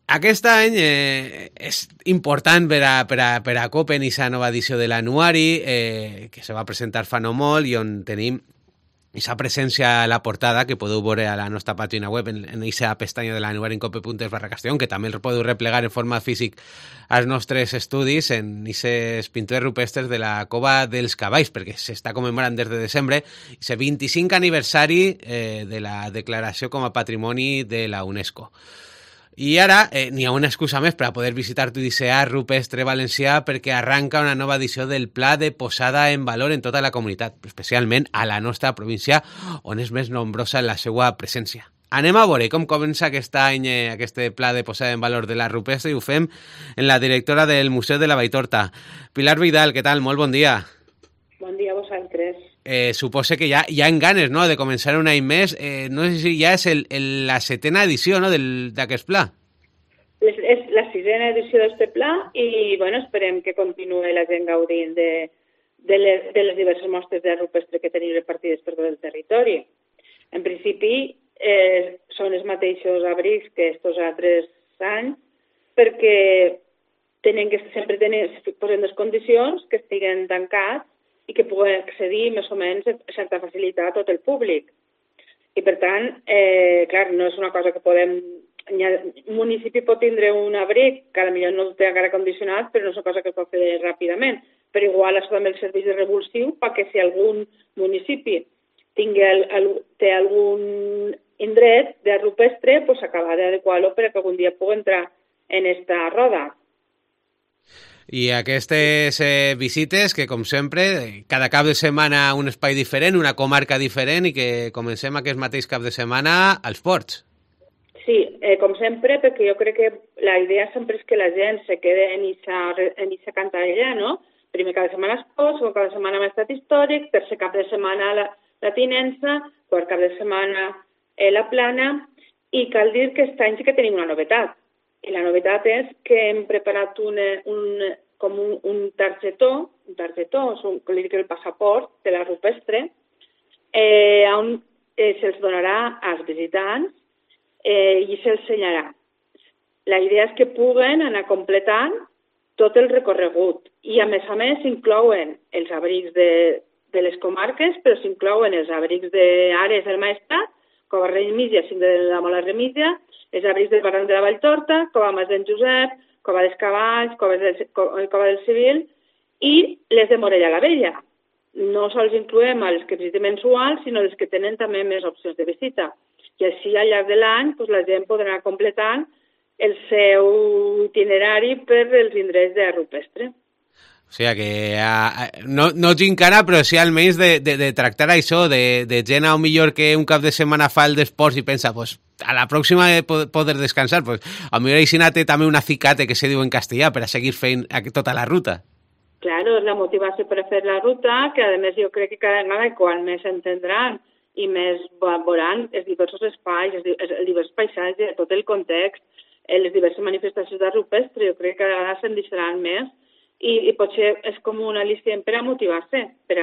Aquest any és important per a Copen i la nova edició de l'anuari que se va presentar fa no molt i on tenim aquesta presència a la portada que podeu veure a la nostra pàgina web en aquesta pestanya de l'anuari en cope.es/Castellón, que també el podeu replegar en format físic als nostres estudis en aquestes pintures rupestres de la Cova dels Cavalls, perquè s'està commemorant des de desembre el 25 aniversari de la declaració com a patrimoni de la UNESCO. I ara n'hi ha una excusa més per a poder visitar l'Odissea Rupestre Valencià perquè arranca una nova edició del Pla de posada en valor en tota la comunitat, especialment a la nostra província, on és més nombrosa la seva presència. Anem a veure com comença aquest any aquest Pla de posada en valor de la rupestre i ho fem en la directora del Museu de la Valltorta. Pilar Vidal, què tal? Molt bon dia. Bon dia a vosaltres. Suposo que ja en ganes, no?, de començar un any més. No sé si ja és la setena edició, no?, d'aquest pla. És la sisena edició d'aquest pla i, bueno, esperem que continuï la gent gaudint de les diverses mostres de rupestre que tenim repartides per tot el territori. En principi, són els mateixos abrics que estos altres anys perquè sempre posen les condicions que estiguen tancats i que pugui accedir més o menys a certa facilitat a tot el públic. I per tant, clar, no és una cosa que podem... Un municipi pot tindre un abric que potser no té encara condicionat, però no és una cosa que es pot fer ràpidament. Però igual això també el servei de revulsiu perquè si algun municipi té algun indret de rupestre, pues acaba d'adequar-lo per que algun dia pugui entrar en esta roda. I aquestes visites que, com sempre, cada cap de setmana un espai diferent, una comarca diferent i que comencem aquest mateix cap de setmana als ports. Sí, com sempre, perquè jo crec que la idea sempre és que la gent se quede en aquesta cantarella, no? Primer cap de setmana esports, segon cap de setmana l'estat històric, tercer cap de setmana la tinença, quart cap de setmana la plana, i cal dir que aquest any sí que tenim una novetat. I la novetat és que hem preparat un targetó, és el passaport de la rupestre, on se'ls donarà als visitants i se'ls senyarà. La idea és que puguen anar completant tot el recorregut i, a més, s'inclouen els abrics de les comarques, però s'inclouen els abrics d'Ares del Maestrat, Cova Remígia, Cinc de la Mola Remígia, els abrics del Barranc de la Valltorta, Cova Mas d'en Josep, Cova dels Cavalls, Cova del Civil i les de Morella la Vella. No sols incloem els que visiten mensuals, sinó els que tenen també més opcions de visita. I així, al llarg de l'any, la gent podrà anar completant el seu itinerari per els indrets de rupestre. O sigui que no gincana, però sí almenys de tractar això, de gent a millor que un cap de setmana fa el d'esports i pensa, pues, a la pròxima poder descansar, pues, a millor així té també una cicate que se diu en castellà per a seguir fent tota la ruta. Claro, és la motivació per a fer la ruta, que a més jo crec que cada vegada quan més entendran i més veuran els diversos espais, els diversos paisatges, tot el context, les diverses manifestacions de rupestre, jo crec que cada vegada se'n deixaran més i potser és com un al·licient per a motivar-se, per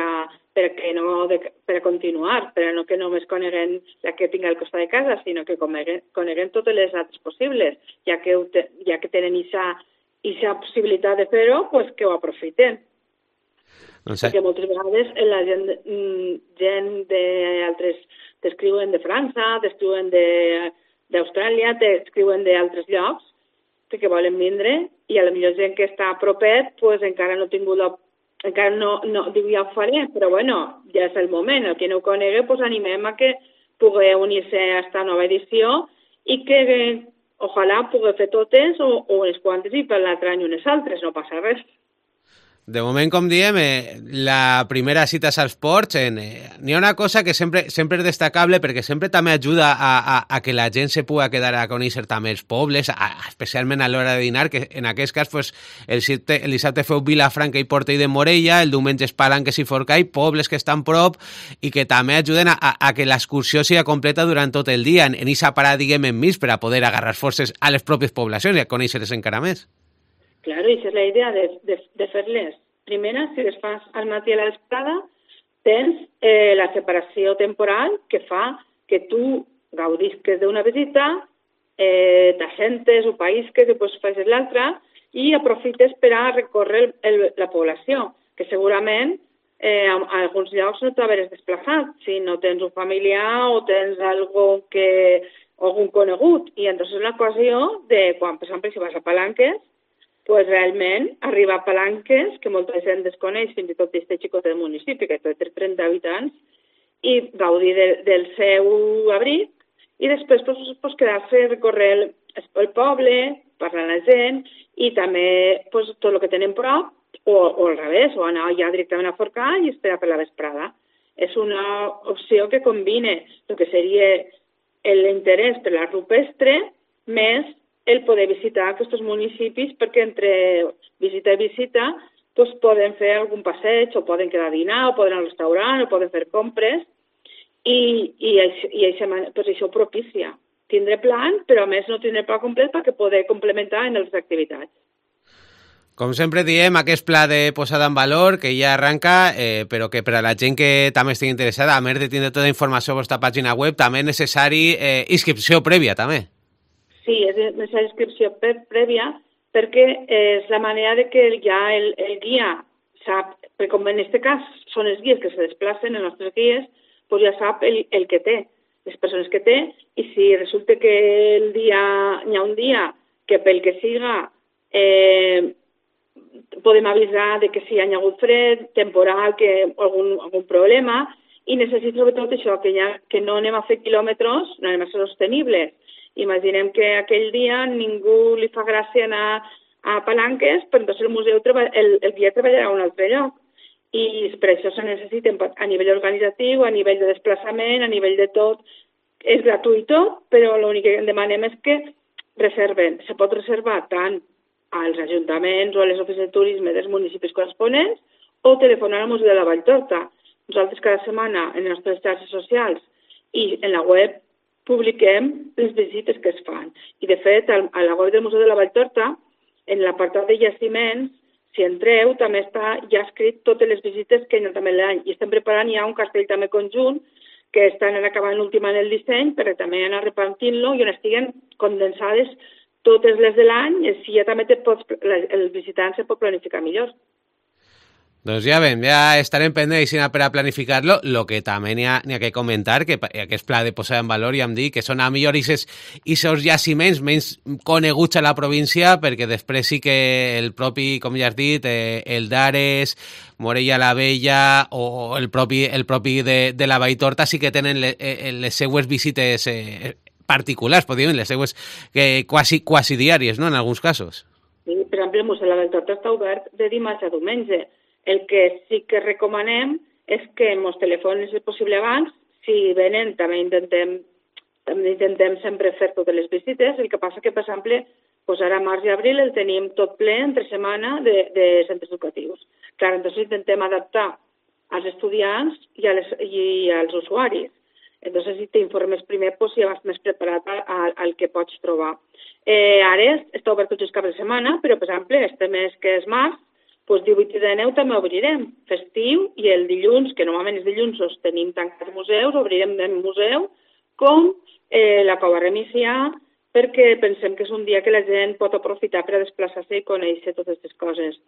a continuar, per a no que només coneguen la que tinc al costat de casa, sinó que coneguen totes les altres possibles, ja que tenen aquesta possibilitat de fer-ho, pues que ho aprofiten. No sé. Perquè moltes vegades la gent d'altres t'escriuen de França, t'escriuen d'Austràlia, t'escriuen d'altres llocs que volen vindre i a la millor gent que està a propet pues encara no ha tingut encara no diu ja ho faré, però bueno, ja és el moment. El que no ho conegui, pues animem a que pugui unir-se a aquesta nova edició i que ojalà pugui fer totes o unes quantes i per l'altre any unes altres, no passa res. De moment, com diem, la primera cita és als ports. N'hi ha una cosa que sempre és destacable perquè sempre també ajuda a que la gent se pugui quedar a conèixer també els pobles, especialment a l'hora de dinar, que en aquest cas pues, el dissabte feu Vilafranca i Portell de Morella, el diumenge és Palanques i Forcall, pobles que estan prop i que també ajuden a que l'excursió sigui completa durant tot el dia, en aquesta parada, diguem, enmig, per a poder agarrar forces a les pròpies poblacions i a conèixer-les encara més. Claro, i és la idea de fer-les. Primera, si les fas al matí a la vesprada, tens la separació temporal que fa que tu gaudisques d'una visita t'assentes, ho païsques, després fas l'altre i aprofites per a recórrer la població, que segurament en alguns llocs no t'haveràs desplaçat, si no tens un familiar o tens algun conegut. I entonces la qüestió de quan, per exemple, si vas a Palanques, pues realment arribar a Palanques, que molta gent desconeix, fins i tot d'aquest xicot del municipi, que té 30 habitants, i gaudir del seu abric, i després pues, quedar-se a recórrer el poble, parlar amb la gent, i també pues, tot el que tenen prop, o al revés, o anar ja directament a Forcà i esperar per la vesprada. És una opció que combina el que seria l'interès per la rupestre més el poder visitar aquests municipis, perquè entre visita i visita pues, poden fer algun passeig, o poden quedar a dinar, o poden anar al restaurant, o poden fer compres, i això propicia. Tindré plan, però a més no tindré pla complet perquè poder complementar en les activitats. Com sempre diem, aquest pla de posada en valor, que ja arranca, però que per a la gent que també estigui interessada, a més de tindre tota la informació a la vostra pàgina web, també és necessari inscripció prèvia, també. Sí, és necessari inscripció prèvia perquè és la manera de que ja el guia sap, perquè com en aquest cas són els guies que se desplacen, els nostres guies, doncs ja sap el que té, les persones que té, i si resulta que hi ha un dia que pel que siga podem avisar de que si hi ha hagut fred, temporal, que algun problema, i necessita sobretot això, que no anem a fer quilòmetres, no anem a ser sostenibles. Imaginem que aquell dia ningú li fa gràcia anar a Palanques, però doncs el guia treballarà a un altre lloc. I per això se necessiten a nivell organitzatiu, a nivell de desplaçament, a nivell de tot. És gratuït tot, però l'únic que demanem és que reserven. Se pot reservar tant als ajuntaments o a les oficines de turisme dels municipis corresponents o telefonar al Museu de la Valltorta. Nosaltres cada setmana en les nostres xarxes socials i en la web publiquem les visites que es fan. I de fet, a la web del Museu de la Valltorta, en l'apartat de jaciments, si entreu, també està ja escrit totes les visites que hi ha també l'any. I estem preparant ja un castell també conjunt que estan acabant ultimant el disseny perquè també anar repartint-lo i on estiguen condensades totes les de l'any, i així ja també el visitant se pot planificar millor. Doncs ja ven, ja estarem pendents per a planificar-lo. Lo que també n'hi ha que comentar, que aquest pla de posar en valor, ja em dic, que són a millor aquests jaciments menys coneguts a la província, perquè després sí que el propi, com ja has dit, el d'Ares, Morella la Vella o el propi de la Valltorta sí que tenen les seues visites particulars, podríem dir, les seues quasi diàries, no?, en alguns casos. Sí, per exemple, el Museu de la Valltorta està obert de dimarts a diumenge. El que sí que recomanem és que ens telefonin si és possible abans. Si venen, també intentem sempre fer totes les visites. El que passa que, per exemple, ara a març i abril el tenim tot ple entre setmana de centres educatius. Clar, entonces intentem adaptar als estudiants i als usuaris. Entonces, si t'informes primer, ja vas més preparat al que pots trobar. Ara està obert tots els caps de setmana, però, per exemple, este mes que és març, 18 i 19 també obrirem festiu, i el dilluns, que normalment els dilluns els tenim tancats museus, obrirem el museu com la Cova Remicià, perquè pensem que és un dia que la gent pot aprofitar per a desplaçar-se i conèixer totes aquestes coses.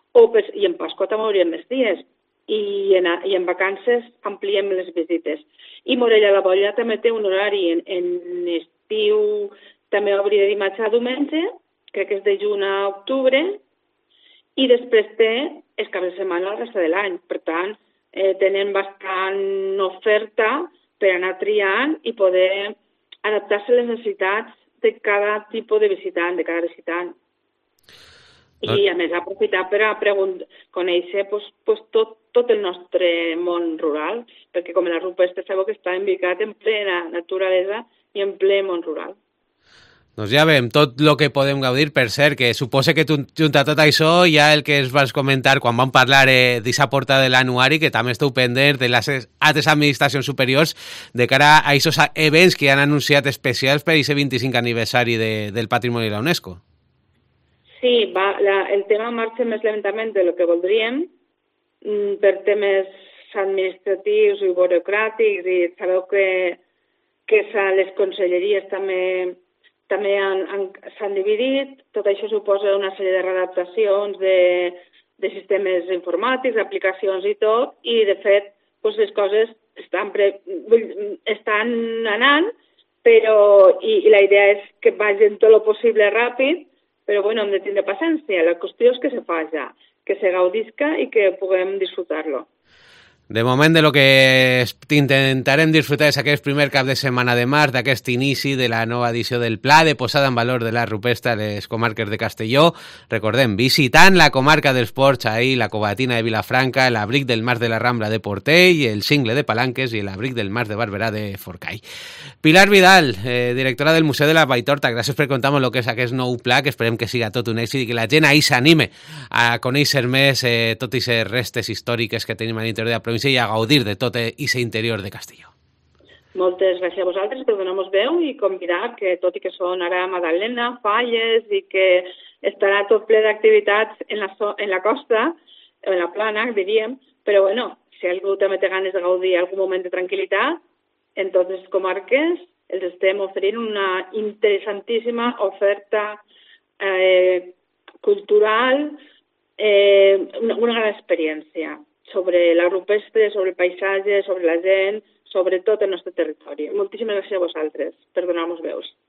I en Pasqua també obrirem més dies, i en vacances ampliem les visites. I Morella la Vella també té un horari en estiu, també obrir de dimarts a diumenge, crec que és de juny a octubre, i després té els caps de setmana la resta de l'any. Per tant, tenen bastant oferta per anar triant i poder adaptar-se a les necessitats de cada tipus de visitant, de cada visitant. I, a més, aprofitar per a conèixer tot el nostre món rural, perquè com la rupestre sabeu que està embicat en plena naturalesa i en ple món rural. Doncs ja veiem tot el que podem gaudir. Per cert, que suposa que junta tot això ja el que es vas comentar quan vam parlar d'aquesta porta de l'anuari, que també esteu pendents de les altres administracions superiors de cara a aquests events que han anunciat especials per aquest 25 aniversari del Patrimoni de la UNESCO. Sí, el tema marxa més lentament de lo que voldríem per temes administratius i burocràtics, i sabeu que les conselleries també també s'han dividit. Tot això suposa una sèrie de readaptacions de sistemes informàtics, aplicacions i tot, i de fet doncs les coses estan anant, però i la idea és que vagin tot el possible ràpid, però bueno, hem de tindre paciència. La qüestió és que se faci, que se gaudisca i que puguem disfrutar-lo. De moment, de lo que intentarem disfrutar és aquest primer cap de setmana de març, d'aquest inici de la nova edició del Pla de posada en valor de la rupestre a les comarques de Castelló. Recordem, visitant la comarca dels Ports, ahir la Covatina de Vilafranca, l'Abric del Mas de la Rambla de Portell, el Cingle de Palanques i l'Abric del Mas de Barberà de Forcall. Pilar Vidal, directora del Museu de la Valltorta, gràcies per contar-nos el que és aquest nou pla, que esperem que siga tot un èxit i que la gent ahir s'anime a conèixer més tot i les restes històriques que tenim a l'interior de la província i a gaudir de tot aquest interior de Castelló. Moltes gràcies a vosaltres per donar-nos veu i convidar que, tot i que són ara Madalena, Falles i que estarà tot ple d'activitats en la costa, en la plana, diríem, però bueno, si algú també té ganes de gaudir algun moment de tranquil·litat, en totes les comarques els estem oferint una interessantíssima oferta cultural, una gran experiència sobre la rupestre, sobre el paisatge, sobre la gent, sobre tot el nostre territori. Moltíssimes gràcies a vosaltres per donar-nos veus.